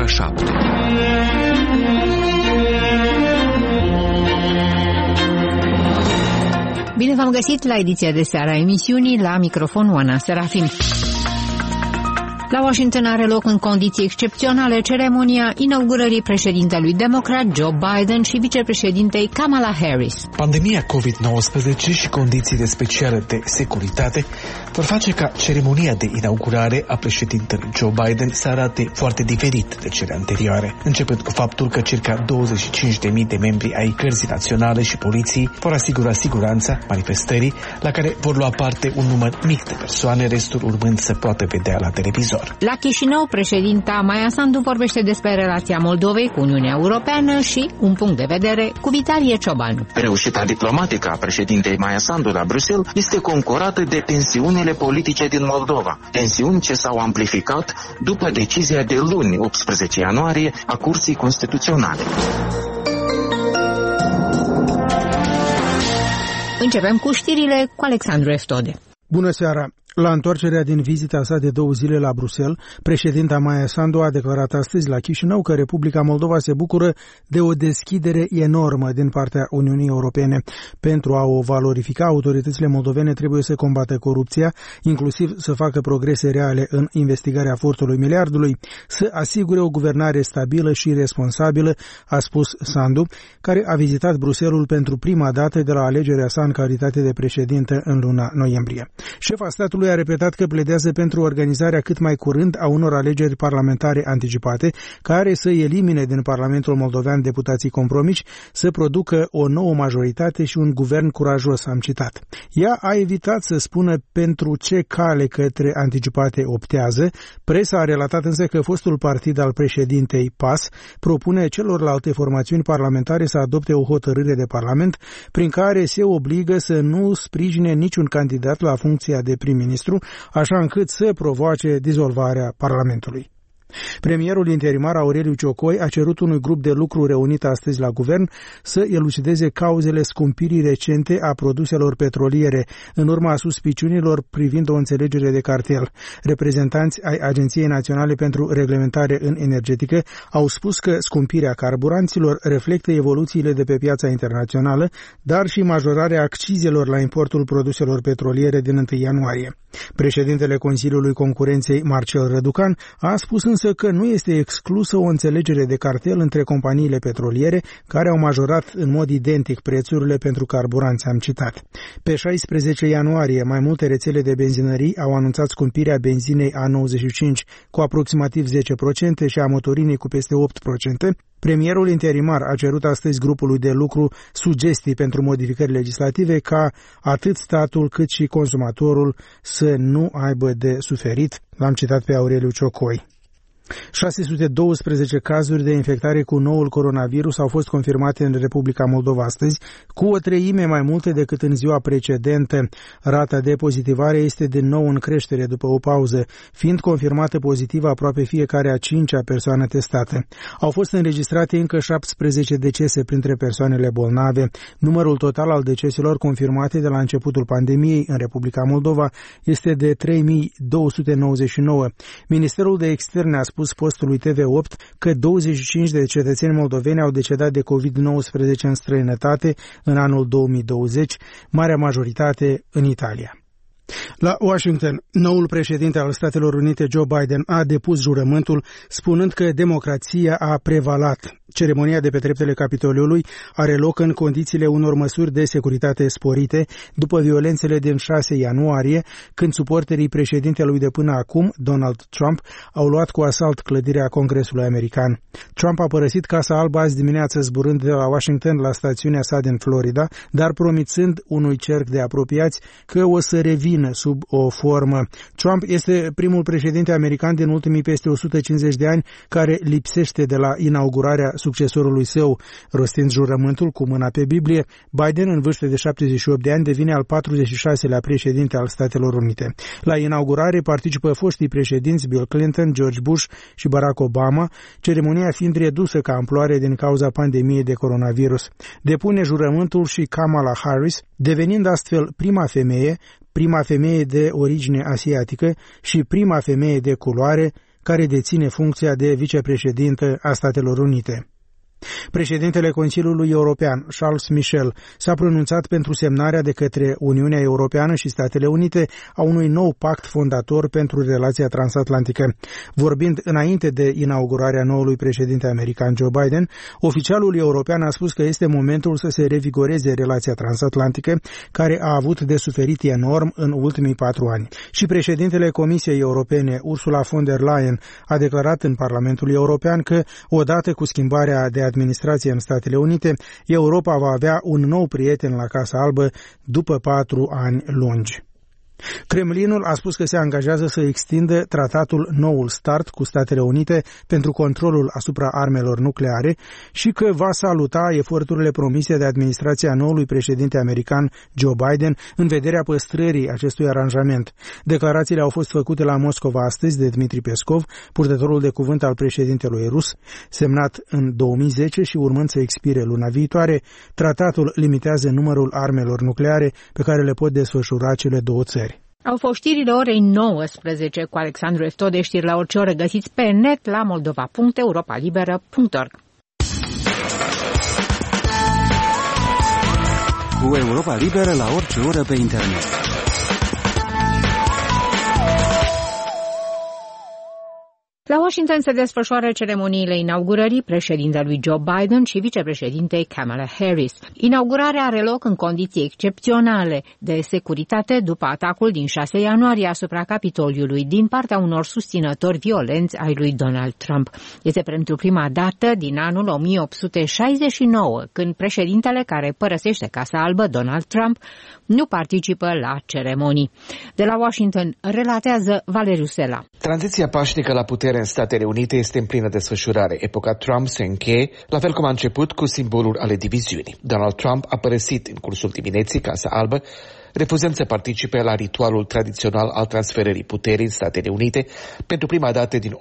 ora 7. Bine v-am găsit la ediția de seară a emisiunii, la microfon Oana Serafim. La Washington are loc în condiții excepționale ceremonia inaugurării președintelui democrat Joe Biden și vicepreședintei Kamala Harris. Pandemia COVID-19 și condițiile speciale de securitate vor face ca ceremonia de inaugurare a președintelui Joe Biden să arate foarte diferit de cele anterioare, începând cu faptul că circa 25.000 de membri ai Gărzii Naționale și poliției vor asigura siguranța manifestării, la care vor lua parte un număr mic de persoane, restul urmând să poată vedea la televizor. La Chișinău, președinta Maia Sandu vorbește despre relația Moldovei cu Uniunea Europeană și un punct de vedere cu Vitalie Ciobanu. Reușita diplomatică a președintei Maia Sandu la Bruxelles este concorată de tensiunile politice din Moldova. Tensiuni ce s-au amplificat după decizia de luni, 18 ianuarie, a Curții Constituționale. Începem cu știrile cu Alexandru Eftode. Bună seara! La întoarcerea din vizita sa de 2 zile la Bruxelles, președinta Maia Sandu a declarat astăzi la Chișinău că Republica Moldova se bucură de o deschidere enormă din partea Uniunii Europene. Pentru a o valorifica, autoritățile moldovene trebuie să combată corupția, inclusiv să facă progrese reale în investigarea furtului miliardului, să asigure o guvernare stabilă și responsabilă, a spus Sandu, care a vizitat Bruxelles pentru prima dată de la alegerea sa în calitate de președintă în luna noiembrie. Șefa statului a repetat că pledează pentru organizarea cât mai curând a unor alegeri parlamentare anticipate, care să elimine din Parlamentul Moldovean deputații compromiși, să producă o nouă majoritate și un guvern curajos, am citat. Ea a evitat să spună pentru ce cale către anticipate optează. Presa a relatat însă că fostul partid al președintei PAS propune celorlalte formațiuni parlamentare să adopte o hotărâre de Parlament prin care se obligă să nu sprijine niciun candidat la funcția de prim-ministru, așa încât să provoace dizolvarea Parlamentului. Premierul interimar Aureliu Ciocoi a cerut unui grup de lucru reunit astăzi la guvern să elucideze cauzele scumpirii recente a produselor petroliere în urma suspiciunilor privind o înțelegere de cartel. Reprezentanți ai Agenției Naționale pentru Reglementare în Energetică au spus că scumpirea carburanților reflectă evoluțiile de pe piața internațională, dar și majorarea accizelor la importul produselor petroliere din 1 ianuarie. Președintele Consiliului Concurenței, Marcel Răducan, a spus însă că nu este exclusă o înțelegere de cartel între companiile petroliere care au majorat în mod identic prețurile pentru carburanți, am citat. Pe 16 ianuarie, mai multe rețele de benzinării au anunțat scumpirea benzinei A95 cu aproximativ 10% și a motorinei cu peste 8%. Premierul interimar a cerut astăzi grupului de lucru sugestii pentru modificări legislative ca atât statul cât și consumatorul să nu aibă de suferit. L-am citat pe Aureliu Ciocoi. 612 cazuri de infectare cu noul coronavirus au fost confirmate în Republica Moldova astăzi, cu o treime mai multe decât în ziua precedentă. Rata de pozitivare este din nou în creștere după o pauză, fiind confirmată pozitivă aproape fiecare a 5-a persoană testată. Au fost înregistrate încă 17 decese printre persoanele bolnave. Numărul total al deceselor confirmate de la începutul pandemiei în Republica Moldova este de 3299. Ministerul de Externe a spus postului TV8 că 25 de cetățeni moldoveni au decedat de COVID-19 în străinătate în anul 2020, marea majoritate în Italia. La Washington, noul președinte al Statelor Unite, Joe Biden, a depus jurământul spunând că democrația a prevalat. Ceremonia de pe treptele Capitoliului are loc în condițiile unor măsuri de securitate sporite după violențele din 6 ianuarie, când suporterii președintelui de până acum, Donald Trump, au luat cu asalt clădirea Congresului American. Trump a părăsit Casa Albă azi dimineață zburând de la Washington la stațiunea sa din Florida, dar promițând unui cerc de apropiați că o să revină sub o formă. Trump este primul președinte american din ultimii peste 150 de ani care lipsește de la inaugurarea succesorului său. Rostind jurământul cu mâna pe Biblie, Biden, în vârstă de 78 de ani, devine al 46-lea președinte al Statelor Unite. La inaugurare participă foștii președinți Bill Clinton, George Bush și Barack Obama, ceremonia fiind redusă ca amploare din cauza pandemiei de coronavirus. Depune jurământul și Kamala Harris, devenind astfel prima femeie de origine asiatică și prima femeie de culoare care deține funcția de vicepreședinte a Statelor Unite. Președintele Consiliului European, Charles Michel, s-a pronunțat pentru semnarea de către Uniunea Europeană și Statele Unite a unui nou pact fondator pentru relația transatlantică. Vorbind înainte de inaugurarea noului președinte american Joe Biden, oficialul european a spus că este momentul să se revigoreze relația transatlantică, care a avut de suferit enorm în ultimii 4 ani. Și președintele Comisiei Europene, Ursula von der Leyen, a declarat în Parlamentul European că, odată cu schimbarea de administrație în Statele Unite, Europa va avea un nou prieten la Casa Albă după 4 ani lungi. Kremlinul a spus că se angajează să extindă tratatul Noul Start cu Statele Unite pentru controlul asupra armelor nucleare și că va saluta eforturile promise de administrația noului președinte american Joe Biden în vederea păstrării acestui aranjament. Declarațiile au fost făcute la Moscova astăzi de Dmitri Peskov, purtătorul de cuvânt al președintelui rus, semnat în 2010 și urmând să expire luna viitoare. Tratatul limitează numărul armelor nucleare pe care le pot desfășura cele două țări. Au fost știrile orei 19 cu Alexandru Eftode, știri la orice oră găsiți pe net la moldova.europalibera.org. Cu Europa Liberă la orice oră pe internet. La Washington se desfășoară ceremoniile inaugurării președintelui Joe Biden și vicepreședintei Kamala Harris. Inaugurarea are loc în condiții excepționale de securitate după atacul din 6 ianuarie asupra Capitoliului din partea unor susținători violenți ai lui Donald Trump. Este pentru prima dată din anul 1869 când președintele care părăsește Casa Albă, Donald Trump, nu participă la ceremonii. De la Washington relatează Valeriu Sela. Tranziția pașnică la putere în Statele Unite este în plină desfășurare. Epoca Trump se încheie, la fel cum a început, cu simbolul ale diviziunii. Donald Trump a părăsit în cursul dimineții Casa Albă, refuzând să participe la ritualul tradițional al transferării puterii în Statele Unite pentru prima dată din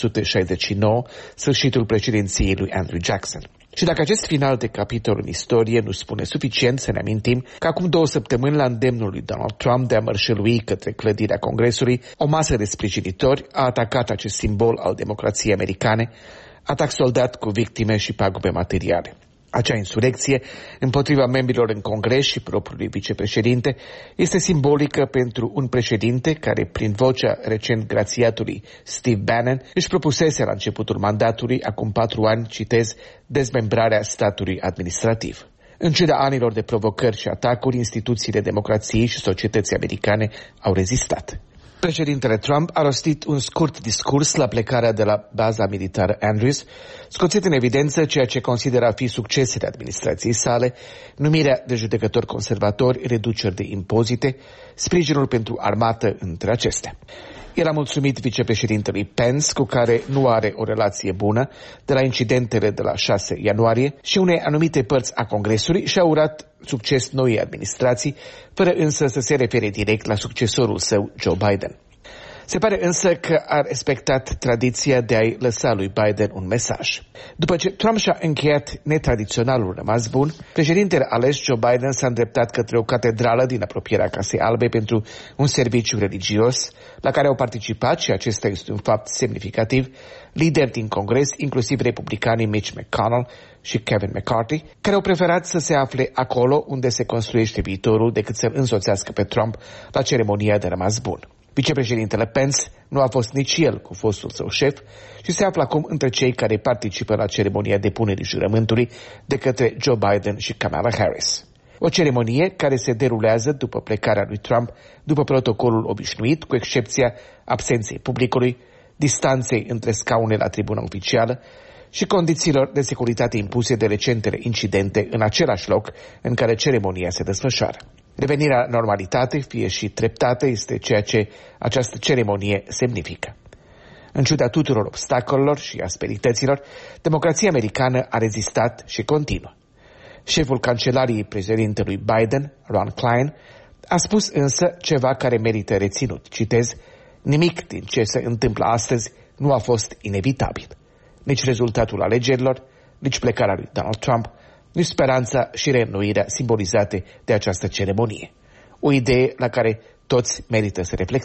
1869, sfârșitul președinției lui Andrew Jackson. Și dacă acest final de capitol în istorie nu spune suficient, să ne amintim că acum 2 săptămâni, la îndemnul lui Donald Trump de a mărșălui către clădirea Congresului, o masă de sprijinitori a atacat acest simbol al democrației americane, atac soldat cu victime și pagube materiale. Acea insurecție împotriva membrilor în Congres și propriului vicepreședinte este simbolică pentru un președinte care, prin vocea recent grațiatului Steve Bannon, își propusese la începutul mandatului, acum 4 ani, citez, dezmembrarea statului administrativ. În ciuda anilor de provocări și atacuri, instituțiile democrației și societății americane au rezistat. Președintele Trump a rostit un scurt discurs la plecarea de la baza militară Andrews, scoțit în evidență ceea ce consideră a fi succesele administrației sale, numirea de judecători conservatori, reduceri de impozite, sprijinul pentru armată între acestea. El a mulțumit vicepreședintelui Pence, cu care nu are o relație bună, de la incidentele de la 6 ianuarie și unei anumite părți a Congresului și a urat succes noii administrații, fără însă să se refere direct la succesorul său, Joe Biden. Se pare însă că a respectat tradiția de a-i lăsa lui Biden un mesaj. După ce Trump și-a încheiat netradiționalul rămas bun, președintele ales Joe Biden s-a îndreptat către o catedrală din apropierea Casei Albe pentru un serviciu religios, la care au participat, și acesta este un fapt semnificativ, lideri din Congres, inclusiv republicanii Mitch McConnell și Kevin McCarthy, care au preferat să se afle acolo unde se construiește viitorul decât să-l însoțească pe Trump la ceremonia de rămas bun. Vicepreședintele Pence nu a fost nici el cu fostul său șef și se află acum între cei care participă la ceremonia depunerii jurământului de către Joe Biden și Kamala Harris. O ceremonie care se derulează după plecarea lui Trump, după protocolul obișnuit, cu excepția absenței publicului, distanței între scaune la tribuna oficială și condițiilor de securitate impuse de recentele incidente în același loc în care ceremonia se desfășoară. Revenirea la normalitate, fie și treptată, este ceea ce această ceremonie semnifică. În ciuda tuturor obstacolelor și asperităților, democrația americană a rezistat și continuă. Șeful cancelariei președintelui Biden, Ron Klein, a spus însă ceva care merită reținut. Citez, nimic din ce se întâmplă astăzi nu a fost inevitabil. Nici rezultatul alegerilor, nici plecarea lui Donald Trump, nici speranța și reînnoirea simbolizate de această ceremonie. O idee la care toți merită să reflectăm.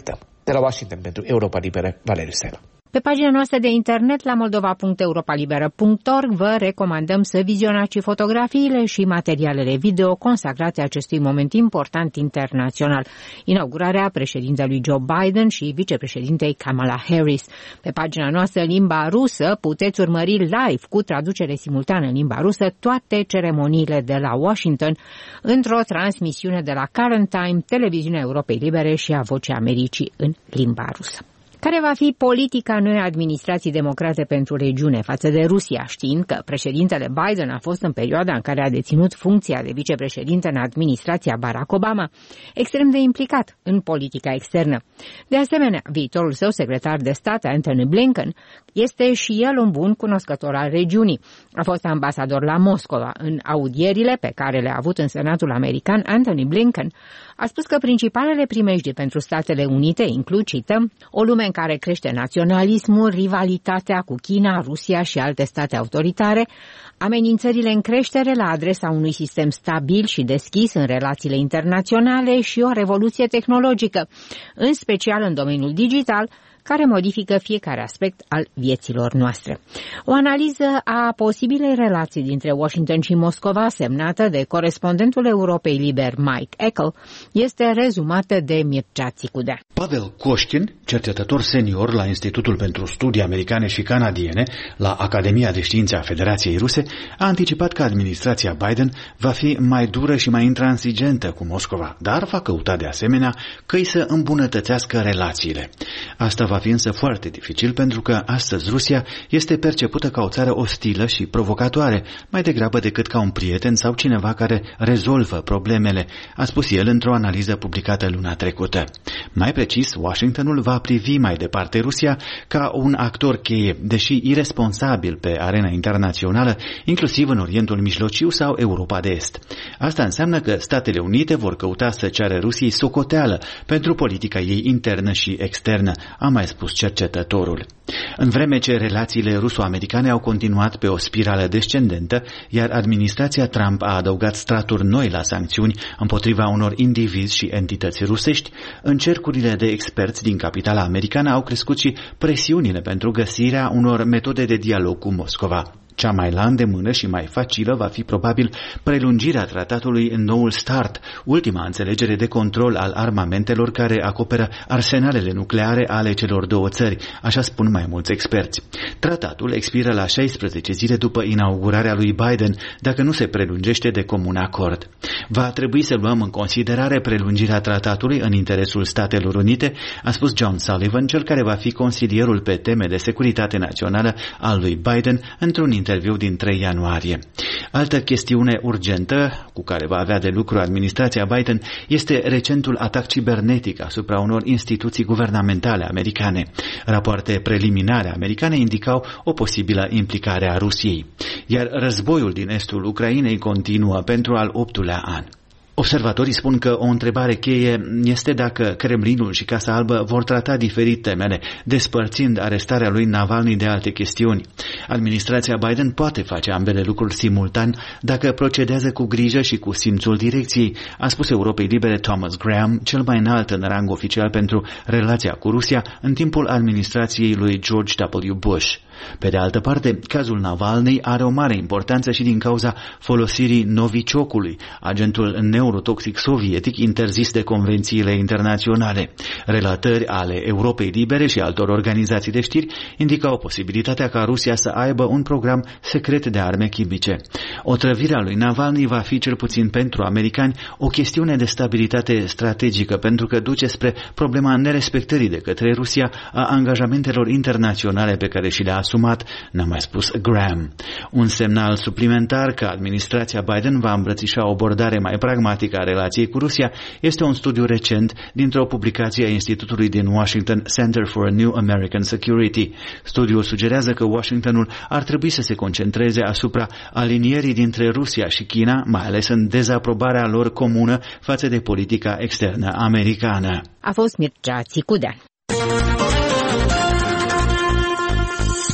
De la Washington pentru Europa Liberă, Valeriu Sela. Pe pagina noastră de internet la moldova.europalibera.org vă recomandăm să vizionați și fotografiile și materialele video consacrate acestui moment important internațional, inaugurarea președintelui Joe Biden și vicepreședintei Kamala Harris. Pe pagina noastră limba rusă puteți urmări live cu traducere simultană în limba rusă toate ceremoniile de la Washington într-o transmisiune de la Current Time, televiziunea Europei Libere și a Vocii Americii în limba rusă. Care va fi politica noii administrații democrate pentru regiune față de Rusia, știind că președintele Biden a fost în perioada în care a deținut funcția de vicepreședinte în administrația Barack Obama, extrem de implicat în politica externă. De asemenea, viitorul său secretar de stat, Antony Blinken, este și el un bun cunoscător al regiunii. A fost ambasador la Moscova. În audierile pe care le-a avut în Senatul American, Antony Blinken a spus că principalele primejdii pentru Statele Unite includ, cităm, o lume în care crește naționalismul, rivalitatea cu China, Rusia și alte state autoritare, amenințările în creștere la adresa unui sistem stabil și deschis în relațiile internaționale și o revoluție tehnologică, în special în domeniul digital, care modifică fiecare aspect al vieților noastre. O analiză a posibilei relații dintre Washington și Moscova, semnată de corespondentul Europei Liber Mike Eckel, este rezumată de Mircea Țicudea. Pavel Coștin, cercetător senior la Institutul pentru Studii Americane și Canadiene la Academia de Științe a Federației Ruse, a anticipat că administrația Biden va fi mai dură și mai intransigentă cu Moscova, dar va căuta de asemenea căi să îmbunătățească relațiile. Asta va fi însă foarte dificil pentru că astăzi Rusia este percepută ca o țară ostilă și provocatoare, mai degrabă decât ca un prieten sau cineva care rezolvă problemele, a spus el într-o analiză publicată luna trecută. Mai precis, Washingtonul va privi mai departe Rusia ca un actor cheie, deși iresponsabil pe arena internațională, inclusiv în Orientul Mijlociu sau Europa de Est. Asta înseamnă că Statele Unite vor căuta să ceară Rusiei socoteală pentru politica ei internă și externă, a mai spus cercetătorul. În vreme ce relațiile ruso-americane au continuat pe o spirală descendentă, iar administrația Trump a adăugat straturi noi la sancțiuni împotriva unor indivizi și entități rusești, în cercurile de experți din capitala americană au crescut și presiunile pentru găsirea unor metode de dialog cu Moscova. Cea mai la îndemână și mai facilă va fi probabil prelungirea tratatului în noul START, ultima înțelegere de control al armamentelor care acoperă arsenalele nucleare ale celor două țări, așa spun mai mulți experți. Tratatul expiră la 16 zile după inaugurarea lui Biden, dacă nu se prelungește de comun acord. Va trebui să luăm în considerare prelungirea tratatului în interesul Statelor Unite, a spus John Sullivan, cel care va fi consilierul pe teme de securitate națională al lui Biden, într-un interviu din 3 ianuarie. Altă chestiune urgentă cu care va avea de lucru administrația Biden este recentul atac cibernetic asupra unor instituții guvernamentale americane. Rapoarte preliminare americane indicau o posibilă implicare a Rusiei. Iar războiul din estul Ucrainei continuă pentru al 8-lea an. Observatorii spun că o întrebare cheie este dacă Kremlinul și Casa Albă vor trata diferit temele, despărțind arestarea lui Navalny de alte chestiuni. Administrația Biden poate face ambele lucruri simultan dacă procedează cu grijă și cu simțul direcției, a spus Europei Libere Thomas Graham, cel mai înalt în rang oficial pentru relația cu Rusia în timpul administrației lui George W. Bush. Pe de altă parte, cazul Navalny are o mare importanță și din cauza folosirii novichokului, agentul neurotoxic sovietic interzis de convențiile internaționale. Relatări ale Europei Libere și altor organizații de știri indicau posibilitatea ca Rusia să aibă un program secret de arme chimice. Otrăvirea lui Navalny va fi, cel puțin pentru americani, o chestiune de stabilitate strategică, pentru că duce spre problema nerespectării de către Rusia a angajamentelor internaționale pe care și le-a asumat, n-a mai spus Graham. Un semnal suplimentar că administrația Biden va îmbrățișa o abordare mai pragmatică a relației cu Rusia este un studiu recent dintr-o publicație a Institutului din Washington Center for a New American Security. Studiul sugerează că Washingtonul ar trebui să se concentreze asupra alinierii dintre Rusia și China, mai ales în dezaprobarea lor comună față de politica externă americană. A fost Mircea Țicudean.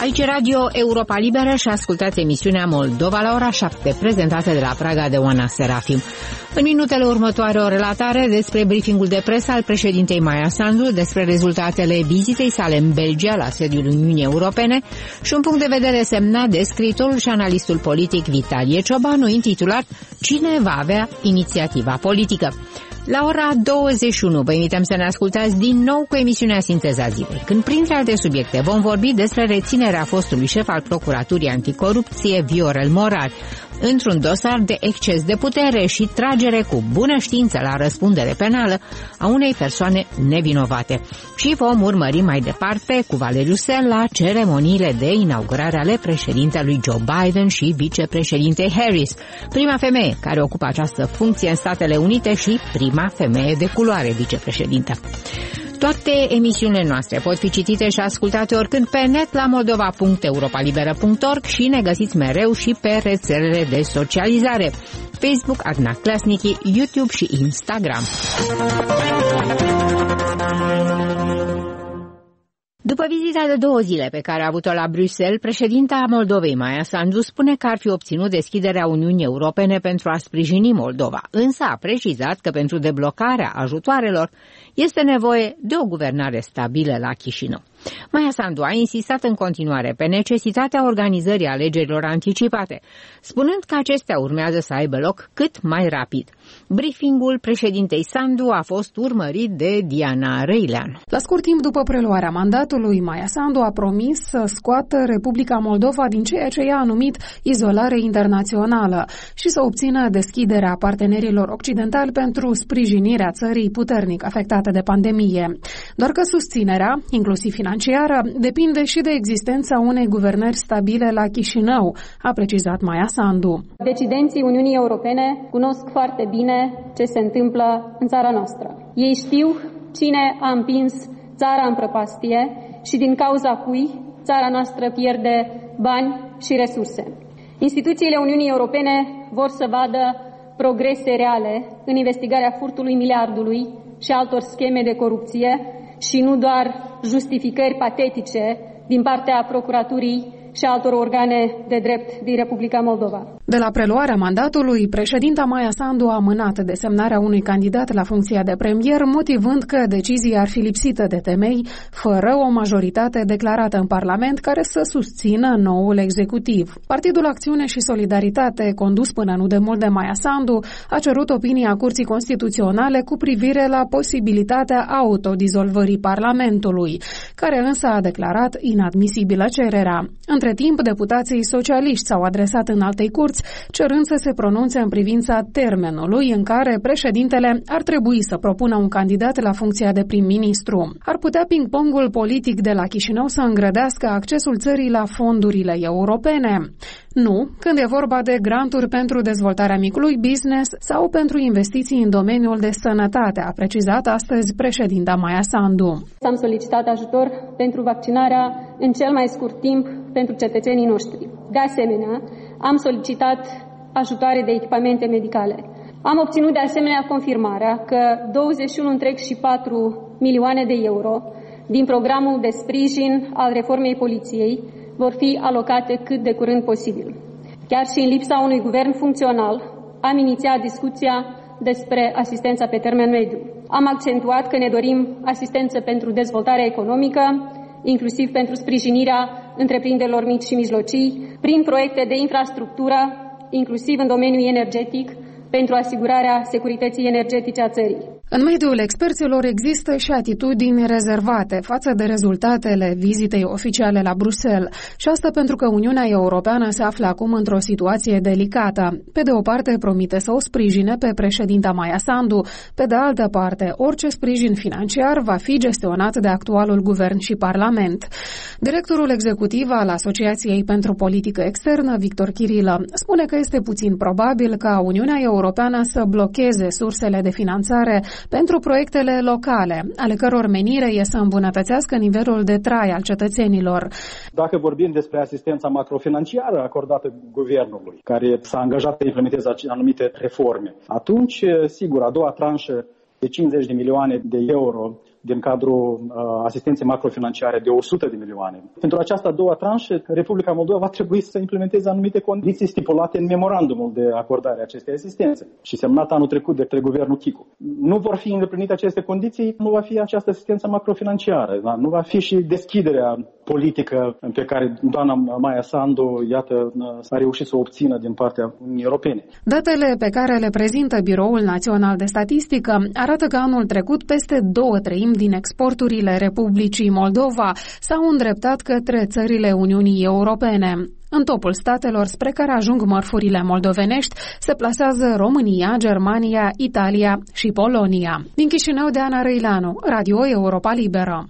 Aici Radio Europa Liberă și ascultați emisiunea Moldova la ora 7, prezentată de la Praga de Oana Serafim. În minutele următoare o relatare despre briefingul de presă al președintei Maia Sandu, despre rezultatele vizitei sale în Belgia la sediul Uniunii Europene și un punct de vedere semnat de scriitorul și analistul politic Vitalie Ciobanu, intitulat Cine va avea inițiativa politică? La ora 21 vă invităm să ne ascultați din nou cu emisiunea Sinteza Zilei, când printre alte subiecte vom vorbi despre reținerea fostului șef al Procuraturii Anticorupție, Viorel Morar, într-un dosar de exces de putere și tragere cu bună știință la răspundere penală a unei persoane nevinovate. Și vom urmări mai departe cu Valeriu Sela ceremoniile de inaugurare ale președintelui Joe Biden și vicepreședintei Harris, prima femeie care ocupă această funcție în Statele Unite și prima femeie de culoare vicepreședintă. Toate emisiunile noastre pot fi citite și ascultate oricând pe net la moldova.europalibera.org și ne găsiți mereu și pe rețelele de socializare Facebook, Adna Klasniki, YouTube și Instagram. După vizita de 2 zile pe care a avut-o la Bruxelles, președinta Moldovei, Maia Sandu, spune că ar fi obținut deschiderea Uniunii Europene pentru a sprijini Moldova, însă a precizat că pentru deblocarea ajutoarelor este nevoie de o guvernare stabilă la Chișinău. Maia Sandu a insistat în continuare pe necesitatea organizării alegerilor anticipate, spunând că acestea urmează să aibă loc cât mai rapid. Briefingul președintei Sandu a fost urmărit de Diana Răilean. La scurt timp după preluarea mandatului, Maia Sandu a promis să scoată Republica Moldova din ceea ce ea a numit izolare internațională și să obțină deschiderea partenerilor occidentali pentru sprijinirea țării puternic afectate de pandemie. Doar că susținerea, inclusiv financiară, depinde și de existența unei guvernări stabile la Chișinău, a precizat Maia Sandu. Decidenții Uniunii Europene cunosc foarte bine ce se întâmplă în țara noastră. Ei știu cine a împins țara în prăpastie și din cauza cui țara noastră pierde bani și resurse. Instituțiile Uniunii Europene vor să vadă progrese reale în investigarea furtului miliardului și altor scheme de corupție și nu doar justificări patetice din partea Procuraturii și altor organe de drept din Republica Moldova. De la preluarea mandatului, președinta Maia Sandu a amânat desemnarea unui candidat la funcția de premier, motivând că decizia ar fi lipsită de temei, fără o majoritate declarată în Parlament care să susțină noul executiv. Partidul Acțiune și Solidaritate, condus până nu demult de Maia Sandu, a cerut opinia Curții Constituționale cu privire la posibilitatea autodizolvării Parlamentului, care însă a declarat inadmisibilă cererea. Între timp, deputații socialiști s-au adresat în altei curți, cerând să se pronunțe în privința termenului în care președintele ar trebui să propună un candidat la funcția de prim-ministru. Ar putea ping-pongul politic de la Chișinău să îngrădească accesul țării la fondurile europene? Nu, când e vorba de granturi pentru dezvoltarea micului business sau pentru investiții în domeniul de sănătate, a precizat astăzi președinta Maia Sandu. Am solicitat ajutor pentru vaccinarea în cel mai scurt timp pentru cetățenii noștri. De asemenea, am solicitat ajutoare de echipamente medicale. Am obținut de asemenea confirmarea că 21,4 milioane de euro din programul de sprijin al reformei poliției vor fi alocate cât de curând posibil. Chiar și în lipsa unui guvern funcțional, am inițiat discuția despre asistența pe termen mediu. Am accentuat că ne dorim asistență pentru dezvoltarea economică, inclusiv pentru sprijinirea întreprinderilor mici și mijlocii, prin proiecte de infrastructură, inclusiv în domeniul energetic, pentru asigurarea securității energetice a țării. În mediul experților există și atitudini rezervate față de rezultatele vizitei oficiale la Bruxelles. Și asta pentru că Uniunea Europeană se află acum într-o situație delicată. Pe de o parte promite să o sprijine pe președinta Maia Sandu, pe de altă parte orice sprijin financiar va fi gestionat de actualul guvern și Parlament. Directorul executiv al Asociației pentru Politică Externă, Victor Chirilă, spune că este puțin probabil ca Uniunea Europeană să blocheze sursele de finanțare pentru proiectele locale, ale căror menire e să îmbunătățească nivelul de trai al cetățenilor. Dacă vorbim despre asistența macrofinanciară acordată guvernului, care s-a angajat să implementeze anumite reforme, atunci, sigur, a doua tranșă de 50 de milioane de euro din cadrul asistenței macrofinanciare de 100 de milioane. Pentru această a doua tranșă, Republica Moldova va trebui să implementeze anumite condiții stipulate în memorandumul de acordare a acestei asistențe și semnat anul trecut de guvernul Chicu. Nu vor fi îndeplinite aceste condiții, nu va fi această asistență macrofinanciară, nu va fi și deschiderea politică pe care doamna Maia Sandu, iată, a reușit să o obțină din partea Uniunii Europene. Datele pe care le prezintă Biroul Național de Statistică arată că anul trecut peste 2/3 din exporturile Republicii Moldova s-au îndreptat către țările Uniunii Europene. În topul statelor spre care ajung mărfurile moldovenești se plasează România, Germania, Italia și Polonia. Din Chișinău, Deana Răileanu, Radio Europa Liberă.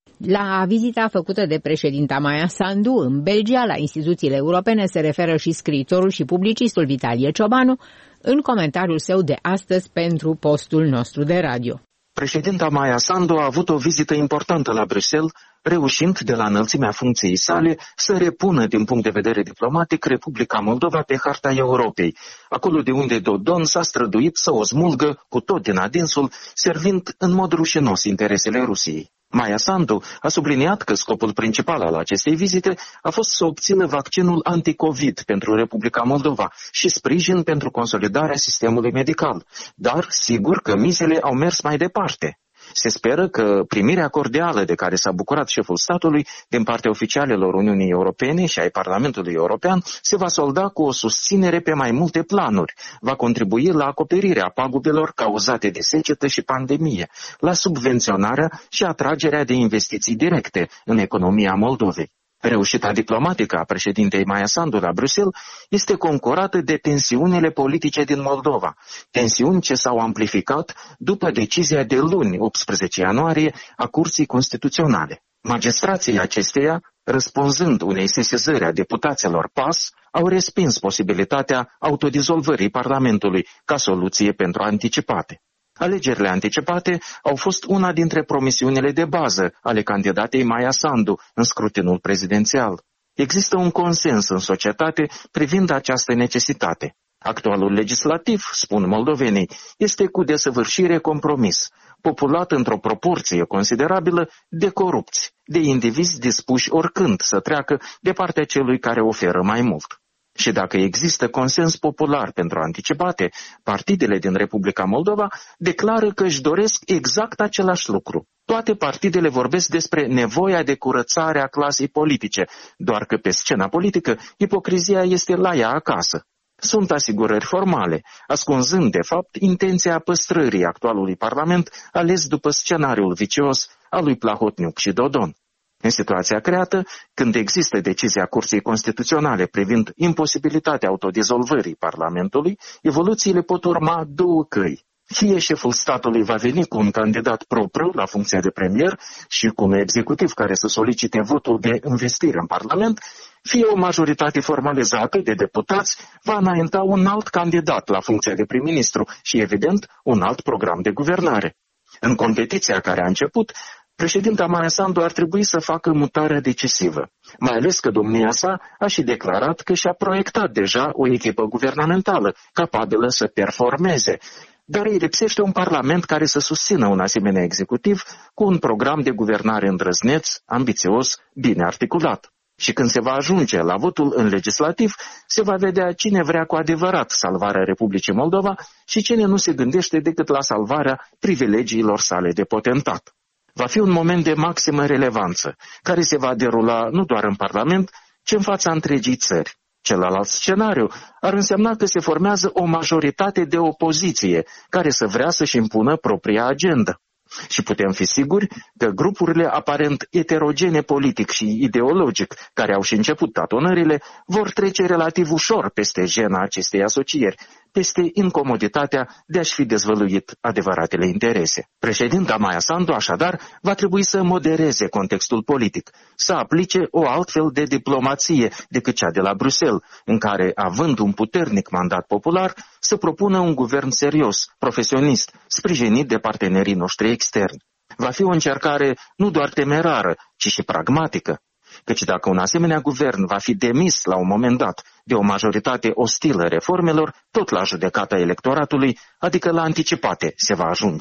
La vizita făcută de președinta Maia Sandu în Belgia la instituțiile europene se referă și scriitorul și publicistul Vitalie Ciobanu în comentariul său de astăzi pentru postul nostru de radio. Președinta Maia Sandu a avut o vizită importantă la Bruxelles, reușind de la înălțimea funcției sale să repună din punct de vedere diplomatic Republica Moldova pe harta Europei, acolo de unde Dodon s-a străduit să o smulgă cu tot din adinsul, servind în mod rușinos interesele Rusiei. Maia Sandu a subliniat că scopul principal al acestei vizite a fost să obțină vaccinul anticovid pentru Republica Moldova și sprijin pentru consolidarea sistemului medical, dar sigur că mizele au mers mai departe. Se speră că primirea cordială de care s-a bucurat șeful statului din partea oficialelor Uniunii Europene și ai Parlamentului European se va solda cu o susținere pe mai multe planuri, va contribui la acoperirea pagubelor cauzate de secetă și pandemie, la subvenționarea și atragerea de investiții directe în economia Moldovei. Reușita diplomatică a președintei Maia Sandu la Bruxelles este concorată de tensiunile politice din Moldova, tensiuni ce s-au amplificat după decizia de luni, 18 ianuarie, a Curții Constituționale. Magistrații acesteia, răspunzând unei sesizări a deputaților PAS, au respins posibilitatea autodizolvării Parlamentului ca soluție pentru anticipate. Alegerile anticipate au fost una dintre promisiunile de bază ale candidatei Maia Sandu în scrutinul prezidențial. Există un consens în societate privind această necesitate. Actualul legislativ, spun moldovenii, este cu desăvârșire compromis, populat într-o proporție considerabilă de corupți, de indivizi dispuși oricând să treacă de partea celui care oferă mai mult. Și dacă există consens popular pentru anticipate, partidele din Republica Moldova declară că își doresc exact același lucru. Toate partidele vorbesc despre nevoia de curățare a clasei politice, doar că pe scena politică ipocrizia este la ea acasă. Sunt asigurări formale, ascunzând de fapt intenția păstrării actualului parlament ales după scenariul vicios al lui Plahotniuc și Dodon. În situația creată, când există decizia Curții Constituționale privind imposibilitatea autodizolvării Parlamentului, evoluțiile pot urma două căi. Fie șeful statului va veni cu un candidat propriu la funcția de premier și cu un executiv care să solicite votul de investire în Parlament, fie o majoritate formalizată de deputați va înainta un alt candidat la funcția de prim-ministru și, evident, un alt program de guvernare. În competiția care a început, președinta Maia Sandu ar trebui să facă mutarea decisivă, mai ales că domnia sa a și declarat că și-a proiectat deja o echipă guvernamentală capabilă să performeze, dar îi lipsește un parlament care să susțină un asemenea executiv cu un program de guvernare îndrăzneț, ambițios, bine articulat. Și când se va ajunge la votul în legislativ, se va vedea cine vrea cu adevărat salvarea Republicii Moldova și cine nu se gândește decât la salvarea privilegiilor sale de potentat. Va fi un moment de maximă relevanță, care se va derula nu doar în Parlament, ci în fața întregii țări. Celălalt scenariu ar însemna că se formează o majoritate de opoziție, care să vrea să-și impună propria agendă. Și putem fi siguri că grupurile aparent eterogene politic și ideologic, care au și început tatonările, vor trece relativ ușor peste jena acestei asocieri, peste incomoditatea de a-și fi dezvăluit adevăratele interese. Președinta Maia Sandu, așadar, va trebui să modereze contextul politic, să aplice o altfel de diplomație decât cea de la Bruxelles, în care, având un puternic mandat popular, să propună un guvern serios, profesionist, sprijinit de partenerii noștri externi. Va fi o încercare nu doar temerară, ci și pragmatică, căci dacă un asemenea guvern va fi demis la un moment dat de o majoritate ostilă reformelor, tot la judecata electoratului, adică la anticipate, se va ajunge.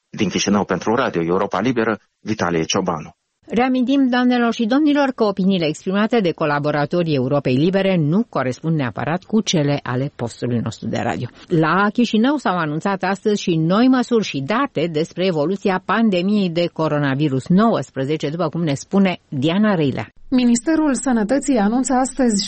Din Chișinău pentru Radio Europa Liberă, Vitalie Ciobanu. Reamintim, doamnelor și domnilor, că opiniile exprimate de colaboratorii Europei Libere nu corespund neapărat cu cele ale postului nostru de radio. La Chișinău s-au anunțat astăzi și noi măsuri și date despre evoluția pandemiei de coronavirus 19, după cum ne spune Diana Răilea. Ministerul Sănătății anunță astăzi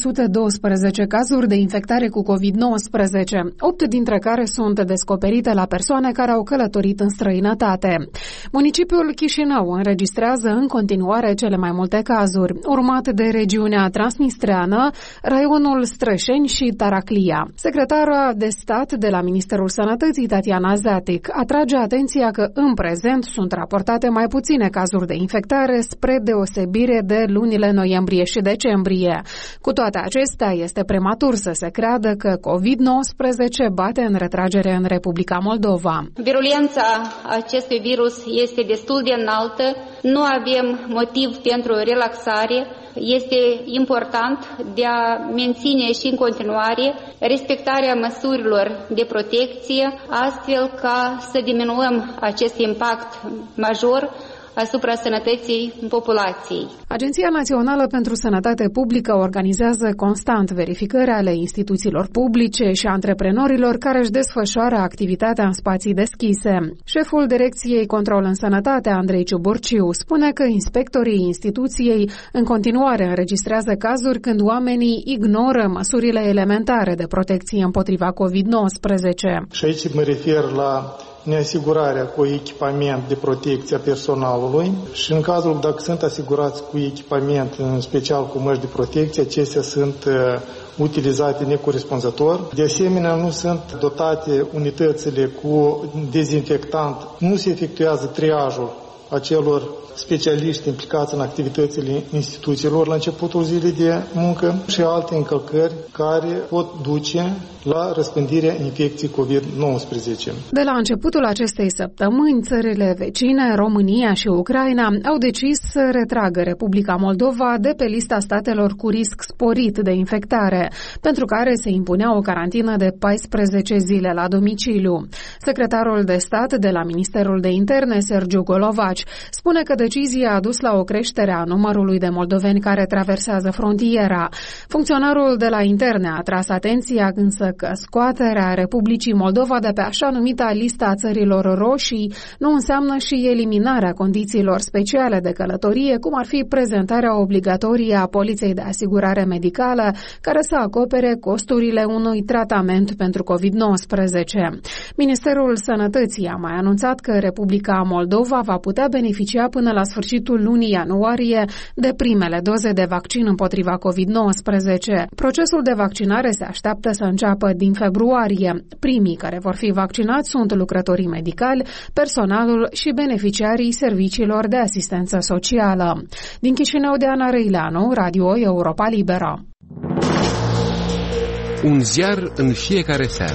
612 cazuri de infectare cu COVID-19, 8 dintre care sunt descoperite la persoane care au călătorit în străinătate. Municipiul Chișinău înregistrează în continuare cele mai multe cazuri, urmat de regiunea Transnistreană, raionul Strășeni și Taraclia. Secretara de stat de la Ministerul Sănătății, Tatiana Zatic, atrage atenția că în prezent sunt raportate mai puține cazuri de infectare spre deosebire de lunile noiembrie și decembrie. Cu toate acestea, este prematur să se creadă că COVID-19 bate în retragere în Republica Moldova. Virulența acestui virus este destul de înaltă, nu avem motiv pentru relaxare. Este important de a menține și în continuare respectarea măsurilor de protecție, astfel ca să diminuăm acest impact major asupra sănătății populației. Agenția Națională pentru Sănătate Publică organizează constant verificări ale instituțiilor publice și antreprenorilor care își desfășoară activitatea în spații deschise. Șeful Direcției Control în Sănătate, Andrei Ciuburciu, spune că inspectorii instituției în continuare înregistrează cazuri când oamenii ignoră măsurile elementare de protecție împotriva COVID-19. Și aici mă refer la neasigurarea cu echipament de protecție a personalului și în cazul dacă sunt asigurați cu echipament, în special cu măști de protecție, acestea sunt utilizate necorespunzător. De asemenea, nu sunt dotate unitățile cu dezinfectant, nu se efectuează triajul acelor specialiști implicați în activitățile instituțiilor la începutul zilei de muncă și alte încălcări care pot duce la răspândirea infecției COVID-19. De la începutul acestei săptămâni, țările vecine, România și Ucraina, au decis să retragă Republica Moldova de pe lista statelor cu risc sporit de infectare, pentru care se impunea o carantină de 14 zile la domiciliu. Secretarul de stat de la Ministerul de Interne, Sergiu Golovaci, spune că decizia a dus la o creștere a numărului de moldoveni care traversează frontiera. Funcționarul de la Interne a tras atenția însă că scoaterea Republicii Moldova de pe așa numita lista a țărilor roșii nu înseamnă și eliminarea condițiilor speciale de călătorie, cum ar fi prezentarea obligatorie a poliței de asigurare medicală care să acopere costurile unui tratament pentru COVID-19. Ministerul Sănătății a mai anunțat că Republica Moldova va putea beneficia până la sfârșitul lunii ianuarie de primele doze de vaccin împotriva COVID-19. Procesul de vaccinare se așteaptă să înceapă din februarie. Primii care vor fi vaccinați sunt lucrătorii medicali, personalul și beneficiarii serviciilor de asistență socială. Din Chișinău, Diana Răileanu, Radio Europa Liberă. Un ziar în fiecare seară.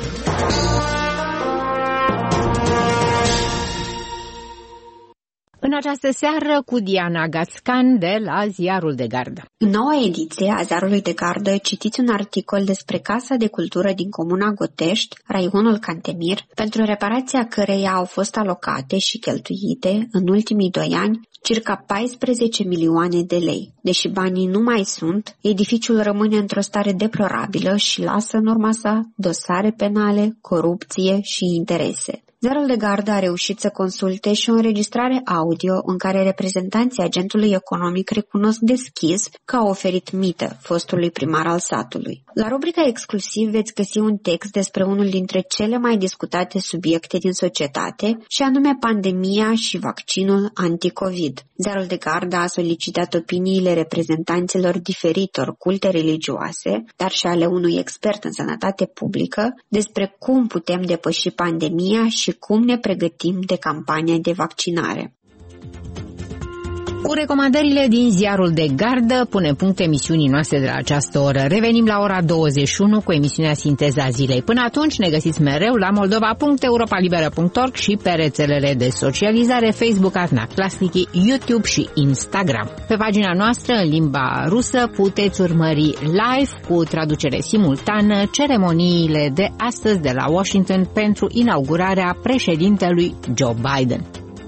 În această seară cu Diana Gațcan de la Ziarul de Gardă. În noua ediție a Ziarului de Gardă citiți un articol despre Casa de Cultură din Comuna Gotești, raionul Cantemir, pentru reparația căreia au fost alocate și cheltuite în ultimii 2 ani circa 14 milioane de lei. Deși banii nu mai sunt, edificiul rămâne într-o stare deplorabilă și lasă în urma sa dosare penale, corupție și interese. Ziarul de Gardă a reușit să consulte și o înregistrare audio în care reprezentanții agentului economic recunosc deschis că au oferit mită fostului primar al satului. La rubrica exclusiv veți găsi un text despre unul dintre cele mai discutate subiecte din societate, și anume pandemia și vaccinul anti-COVID. Ziarul de Gardă a solicitat opiniile reprezentanților diferitor culte religioase, dar și ale unui expert în sănătate publică, despre cum putem depăși pandemia și cum ne pregătim de campania de vaccinare. Cu recomandările din ziarul de gardă punem punct emisiunii noastre de la această oră. Revenim la ora 21 cu emisiunea Sinteza Zilei. Până atunci ne găsiți mereu la moldova.europalibera.org și pe rețelele de socializare Facebook, Arnac Plasnichi, YouTube și Instagram. Pe pagina noastră în limba rusă puteți urmări live cu traducere simultană ceremoniile de astăzi de la Washington pentru inaugurarea președintelui Joe Biden.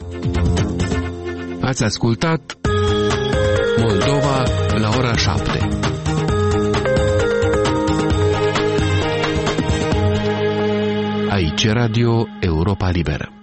Ați ascultat Moldova la ora 7. Aici Radio Europa Liberă.